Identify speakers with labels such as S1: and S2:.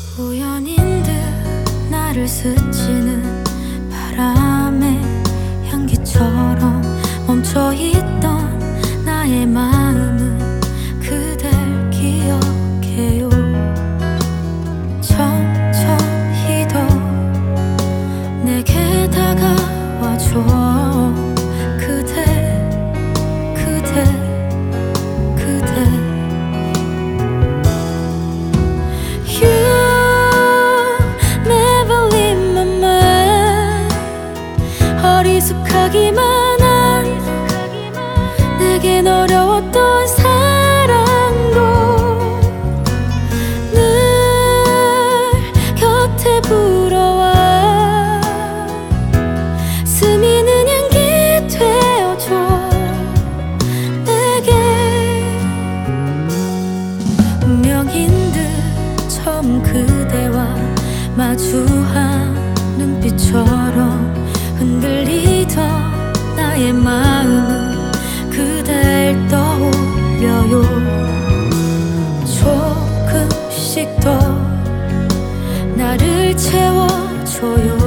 S1: 우연인 듯 나를 스치는 바람의 향기처럼 멈춰있던 나의 마음은 그댈 기억해요. 천천히 더 내게 다가와줘. 그대 You never leave my mind. 어리숙하기만 한 내겐 어려웠던 사랑도 늘 곁에 불어와 스미는 향기 되어줘 내게. 운명인 듯 처음 그대와 마주한 눈빛처럼 흔들리던 나의 마음은 그댈 떠올려요. 조금씩 더 나를 채워줘요.